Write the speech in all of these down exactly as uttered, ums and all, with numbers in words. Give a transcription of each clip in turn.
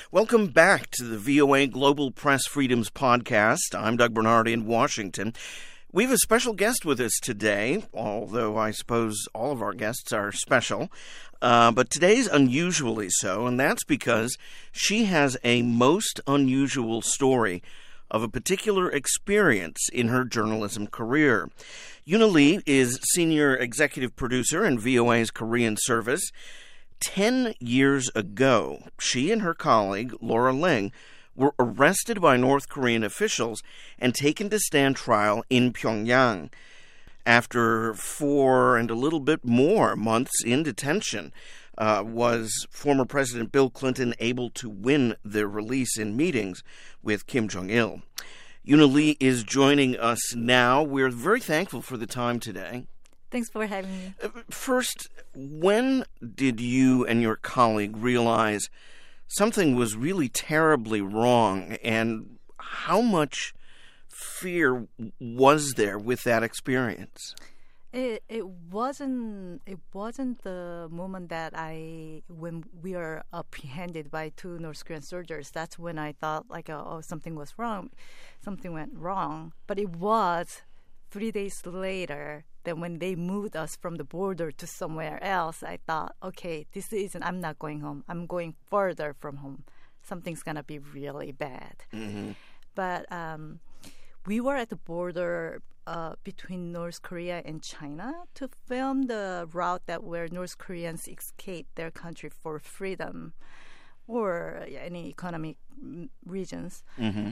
Welcome back to the V O A Global Press Freedoms Podcast. I'm Doug Bernard in Washington. We have a special guest with us today, although I suppose all of our guests are special. Uh, but today's unusually so, and that's because she has a most unusual story of a particular experience in her journalism career. Yoona Lee is senior executive producer in V O A's Korean service. Ten years ago, she and her colleague, Laura Ling, were arrested by North Korean officials and taken to stand trial in Pyongyang. After four and a little bit more months in detention, uh, was former President Bill Clinton able to win their release in meetings with Kim Jong-il. Yoona Lee is joining us now. We're very thankful for the time today. Thanks for having me. First, when did you and your colleague realize something was really terribly wrong, and how much fear was there with that experience? It it wasn't it wasn't the moment that I when we were apprehended by two North Korean soldiers. That's when I thought like oh, oh something was wrong, something went wrong. But it was three days later that when they moved us from the border to somewhere else, I thought, okay, this isn't, I'm not going home. I'm going further from home. Something's going to be really bad. Mm-hmm. But um, we were at the border uh, between North Korea and China to film the route that where North Koreans escape their country for freedom or any economic regions. Mm-hmm.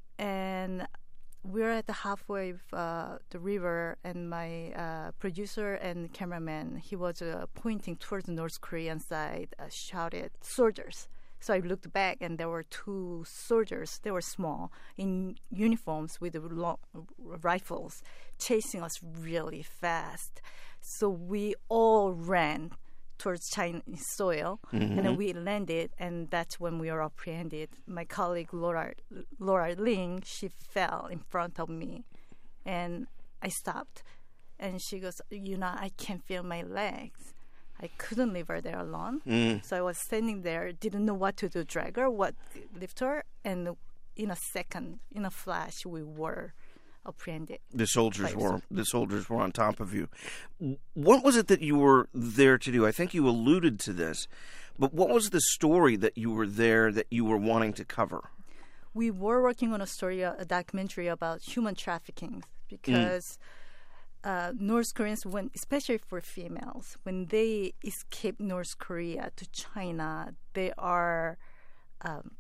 And we're at the halfway of uh, the river, and my uh, producer and cameraman, he was uh, pointing towards the North Korean side, uh, shouted, "Soldiers." So I looked back, and there were two soldiers. They were small, in uniforms with long rifles, chasing us really fast. So we all ran towards Chinese soil, mm-hmm. and then we landed, and that's when we were apprehended. My colleague Laura, Laura Ling, she fell in front of me, and I stopped, and she goes, "You know, I can't feel my legs." I couldn't leave her there alone, mm. so I was standing there, didn't know what to do, drag her, what lift her, and in a second, in a flash, we were apprehended. The soldiers were the soldiers were on top of you. What was it that you were there to do? I think you alluded to this, but what was the story that you were there that you were wanting to cover? We were working on a story, a documentary about human trafficking, because mm. uh, North Koreans, when, especially for females, when they escape North Korea to China, they are um,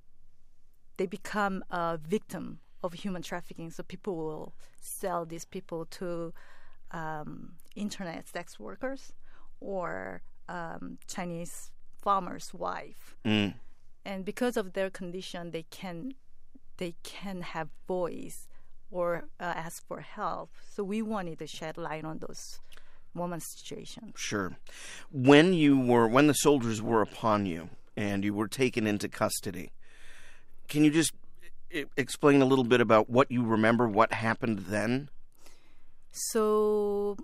they become a victim of human trafficking. So people will sell these people to um, internet sex workers or um, Chinese farmers' wife. Mm. And because of their condition, they can they can have voice or uh, ask for help. So we wanted to shed light on those women's situation. Sure. When you were when the soldiers were upon you and you were taken into custody, can you just explain a little bit about what you remember, what happened then? So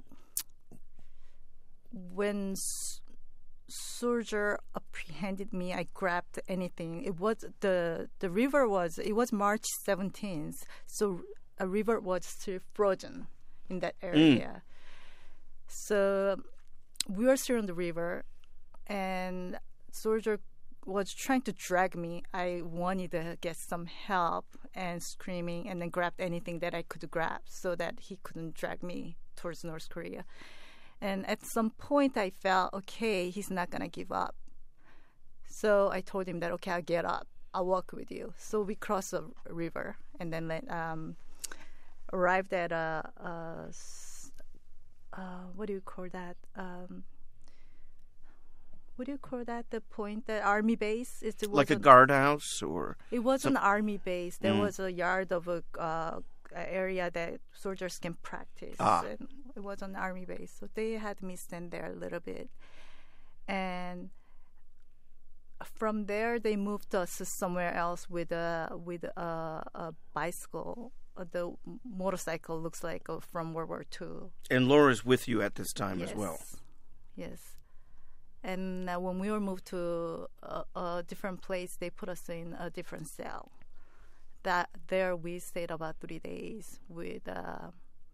when s- soldier apprehended me, I grabbed anything. It was the the river was it was March seventeenth, so a river was still frozen in that area. Mm. So we were still on the river, and soldier was trying to drag me. I wanted to get some help and screaming, and then grabbed anything that I could grab so that he couldn't drag me towards North Korea. And at some point I felt, okay, he's not going to give up. So I told him that, okay, I'll get up. I'll walk with you. So we crossed the river and then um, arrived at a, a uh, what do you call that? Um, What do you call that? The point, the army base? It was like a guardhouse, or it was some... an army base. There mm. was a yard of a uh, area that soldiers can practice. Ah. And it was an army base, so they had me stand there a little bit, and from there they moved us somewhere else with a with a, a bicycle. The motorcycle looks like from World War Two. And Laura's with you at this time yes. as well. Yes. And uh, when we were moved to a, a different place, they put us in a different cell. That there we stayed about three days. With uh,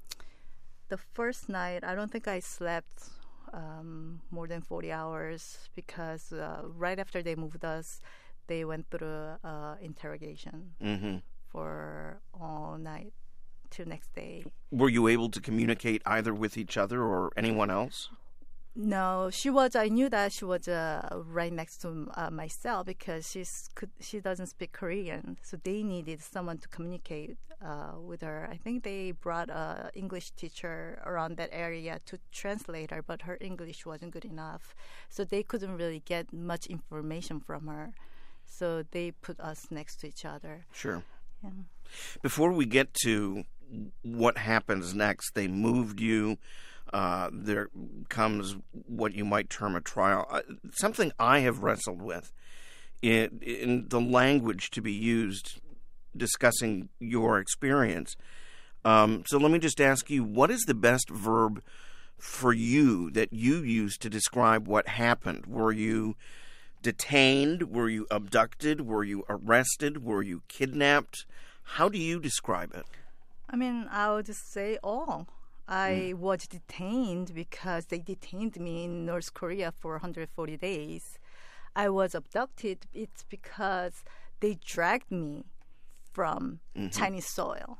the first night, I don't think I slept um, more than forty hours because uh, right after they moved us, they went through uh, interrogation Mm-hmm. for all night till next day. Were you able to communicate either with each other or anyone else? No, she was. I knew that she was uh, right next to uh, my cell because she's could, she doesn't speak Korean, so they needed someone to communicate uh, with her. I think they brought a English teacher around that area to translate her, but her English wasn't good enough, so they couldn't really get much information from her. So they put us next to each other. Sure. Yeah. Before we get to what happens next, they moved you. Uh, there comes what you might term a trial. Uh, something I have wrestled with in, in the language to be used discussing your experience. Um, so let me just ask you, what is the best verb for you that you use to describe what happened? Were you detained? Were you abducted? Were you arrested? Were you kidnapped? How do you describe it? I mean, I would just say all. I mm. was detained because they detained me in North Korea for one hundred forty days. I was abducted. It's because they dragged me from mm-hmm. Chinese soil.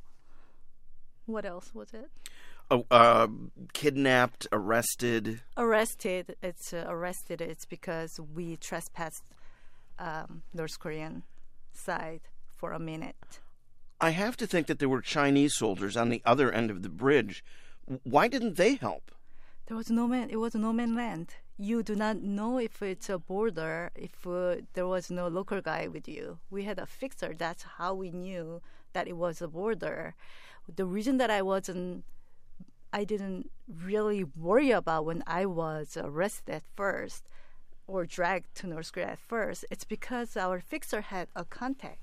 What else was it? Oh, uh, kidnapped, arrested. Arrested. It's uh, arrested. It's because we trespassed um, North Korean side for a minute. I have to think that there were Chinese soldiers on the other end of the bridge. Why didn't they help? There was no man. It was no man land. You do not know if it's a border if uh, there was no local guy with you. We had a fixer. That's how we knew that it was a border. The reason that I wasn't, I didn't really worry about when I was arrested at first or dragged to North Korea at first, it's because our fixer had a contact,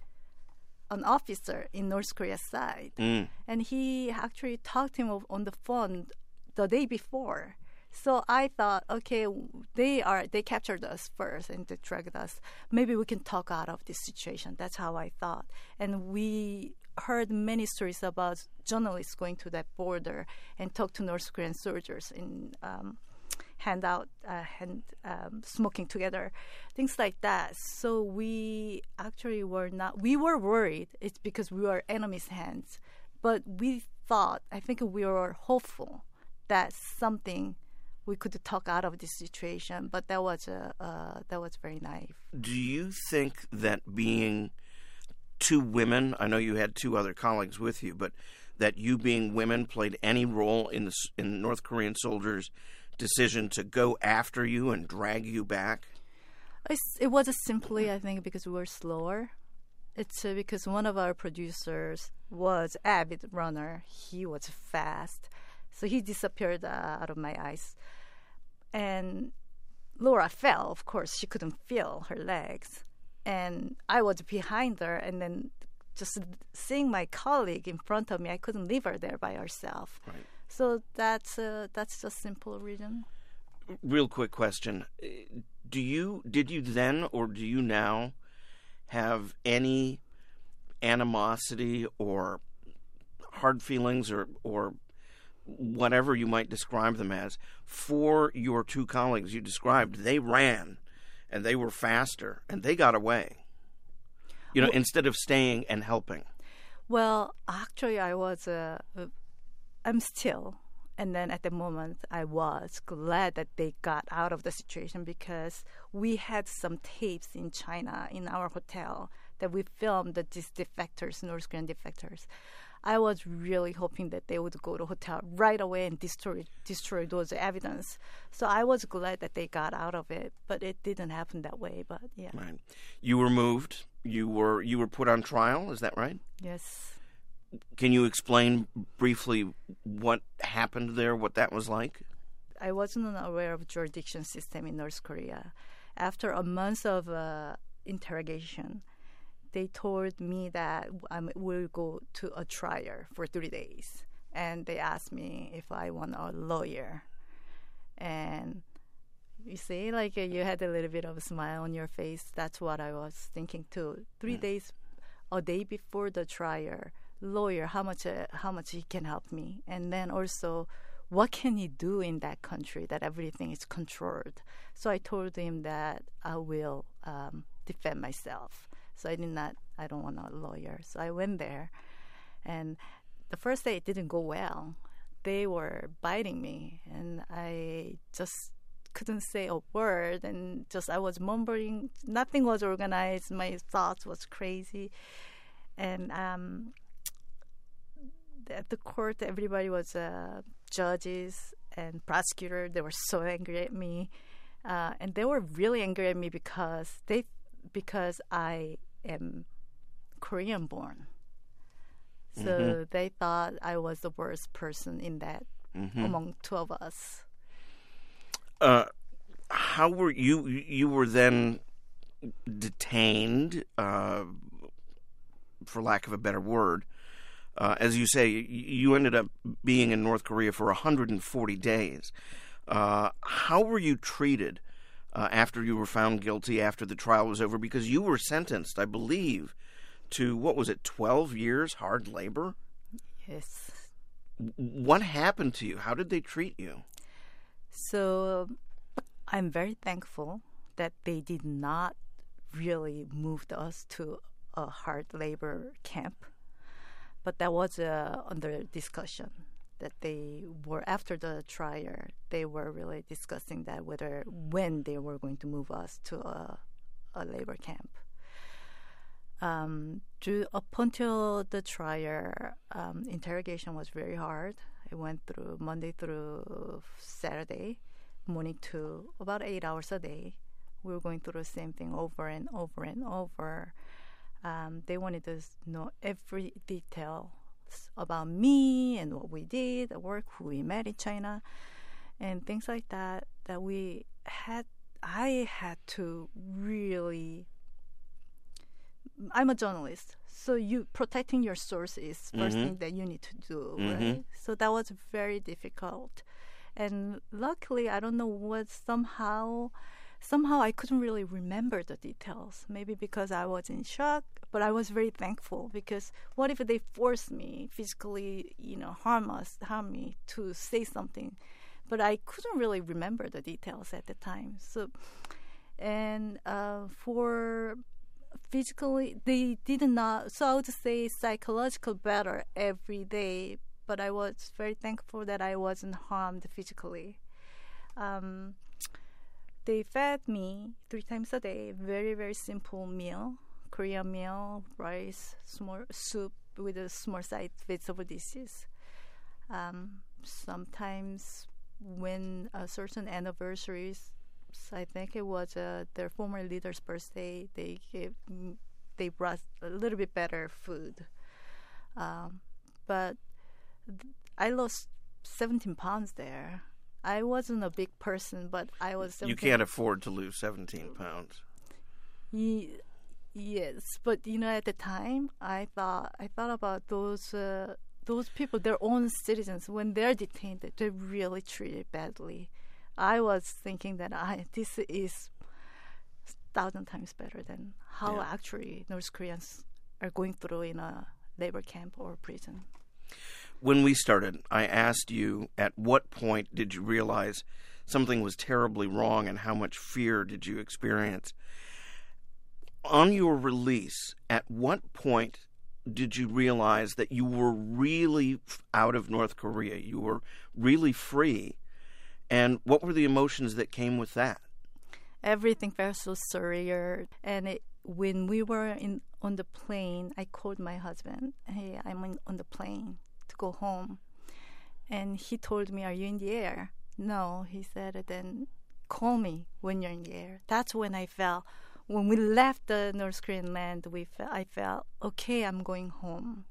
an officer in North Korea side. Mm. And he actually talked to him on the phone the day before. So I thought, okay, they are they captured us first and they dragged us. Maybe we can talk out of this situation. That's how I thought. And we heard many stories about journalists going to that border and talk to North Korean soldiers and um, hand out, uh, hand um, smoking together, things like that. So we actually were not, we were worried. It's because we were enemy's hands. But we thought, I think we were hopeful that something we could talk out of this situation, but that was a uh, that was very naive. Do you think that being two women, I know you had two other colleagues with you, but that you being women played any role in the in North Korean soldiers' decision to go after you and drag you back? It's, it was simply, I think, because we were slower. It's uh, because one of our producers was avid runner. He was fast. So he disappeared uh, out of my eyes. And Laura fell, of course. She couldn't feel her legs. And I was behind her. And then just seeing my colleague in front of me, I couldn't leave her there by herself. Right. So that's, uh, that's a simple reason. Real quick question. Do you, did you then or do you now have any animosity or hard feelings or, or whatever you might describe them as, for your two colleagues you described? They ran, and they were faster, and they got away, you know, well, instead of staying and helping. Well, actually, I was, uh, uh, I'm still, and then at the moment, I was glad that they got out of the situation because we had some tapes in China in our hotel that we filmed the these defectors, North Korean defectors. I was really hoping that they would go to hotel right away and destroy destroy those evidence. So I was glad that they got out of it, but it didn't happen that way. But yeah, right. You were moved. You were you were put on trial. Is that right? Yes. Can you explain briefly what happened there? What that was like? I wasn't aware of jurisdiction system in North Korea. After a month of uh, interrogation, they told me that I will go to a trial for three days. And they asked me if I want a lawyer. And You see, like uh, you had a little bit of a smile on your face. That's what I was thinking too. Three mm. days, a day before the trial, lawyer, how much uh, how much he can help me, and then also, what can he do in that country that everything is controlled? So I told him that I will um, defend myself. So I did not. I don't want a lawyer. So I went there, and the first day it didn't go well. They were biting me, and I just couldn't say a word, and just I was mumbling. Nothing was organized. My thoughts was crazy, and um, at the court, everybody was uh, judges and prosecutor. They were so angry at me, uh, and they were really angry at me because they because I am Korean born. So mm-hmm. they thought I was the worst person in that mm-hmm. among two of us. Uh, how were you? You were then detained, uh, for lack of a better word. Uh, as you say, you ended up being in North Korea for one hundred forty days. Uh, how were you treated uh, after you were found guilty, after the trial was over? Because you were sentenced, I believe, to, what was it, twelve years hard labor? Yes. What happened to you? How did they treat you? So I'm very thankful that they did not really move us to a hard labor camp. But that was uh, under discussion, that they were, after the trial, they were really discussing that whether, when they were going to move us to a, a labor camp. Um, to, up until the trial, um, interrogation was very hard. It went through Monday through Saturday, morning to about eight hours a day. We were going through the same thing over and over and over. Um, they wanted to know every detail about me and what we did at work, who we met in China, and things like that. That we had, I had to really. I'm a journalist, so you protecting your source is first mm-hmm. thing that you need to do, mm-hmm. right? So that was very difficult, and luckily, I don't know what somehow. Somehow I couldn't really remember the details, maybe because I was in shock, but I was very thankful because what if they forced me physically, you know, harm us, harm me to say something, but I couldn't really remember the details at the time. So, and uh, for physically, they did not, so I would say psychological battle every day, but I was very thankful that I wasn't harmed physically. Um, They fed me three times a day, very, very simple meal, Korean meal, rice, small soup with a small side vegetable dishes. Um, sometimes when uh, certain anniversaries, I think it was uh, their former leader's birthday, they gave, they brought a little bit better food. Um, but th- I lost seventeen pounds there. I wasn't a big person, but I was. You can't afford to lose seventeen pounds. Ye- yes, but you know, at the time, I thought I thought about those uh, those people, their own citizens, when they're detained, they're really treated badly. I was thinking that I this is thousand times better than how yeah. actually North Koreans are going through in a labor camp or prison. When we started, I asked you, at what point did you realize something was terribly wrong and how much fear did you experience? On your release, at what point did you realize that you were really out of North Korea? You were really free. And what were the emotions that came with that? Everything felt so surreal. And it, when we were in on the plane, I called my husband. Hey, I'm in, on the plane to go home. And he told me, are you in the air? No, he said, then call me when you're in the air. That's when I felt, when we left the North Korean land, we felt, I felt, okay, I'm going home.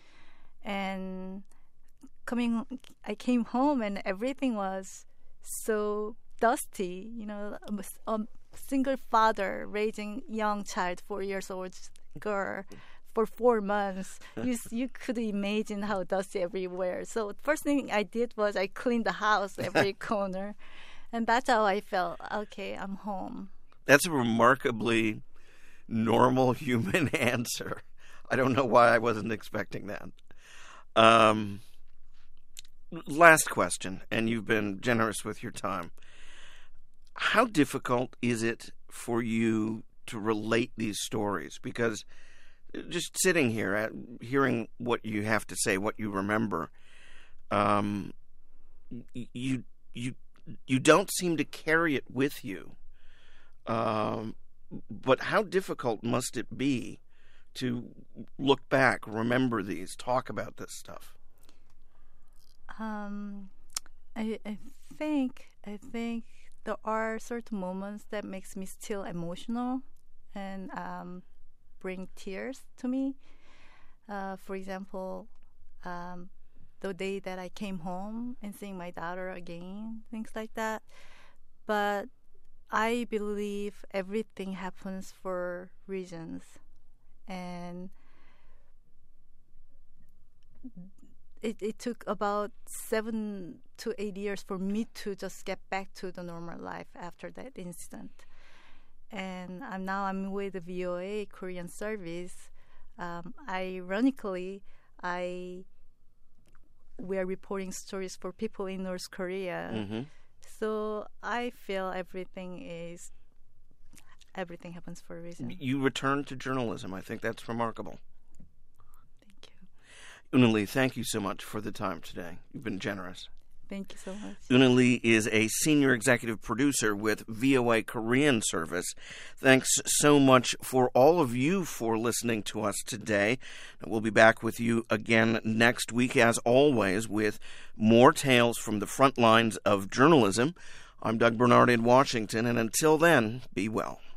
And coming, I came home and everything was so dusty, you know, a, a single father raising young child, four years old girl, for four months. You you could imagine how dusty everywhere. So the first thing I did was I cleaned the house, every corner. And that's how I felt. Okay, I'm home. That's a remarkably normal human answer. I don't know why I wasn't expecting that. Um, last question, and you've been generous with your time. How difficult is it for you to relate these stories? Because just sitting here, at, hearing what you have to say, what you remember, um, you you you don't seem to carry it with you. Um, but how difficult must it be to look back, remember these, talk about this stuff? Um, I I think I think there are certain moments that makes me still emotional and um, bring tears to me. Uh, for example, um, the day that I came home and seeing my daughter again, things like that. But I believe everything happens for reasons, and it, it took about seven to eight years for me to just get back to the normal life after that incident. And I'm now I'm with the V O A Korean service. Um, ironically, I we're reporting stories for people in North Korea. Mm-hmm. So I feel everything is everything happens for a reason. You returned to journalism. I think that's remarkable. Thank you. Una Lee, thank you so much for the time today. You've been generous. Thank you so much. Una Lee is a senior executive producer with V O A Korean Service. Thanks so much for all of you for listening to us today. We'll be back with you again next week, as always, with more tales from the front lines of journalism. I'm Doug Bernard in Washington, and until then, be well.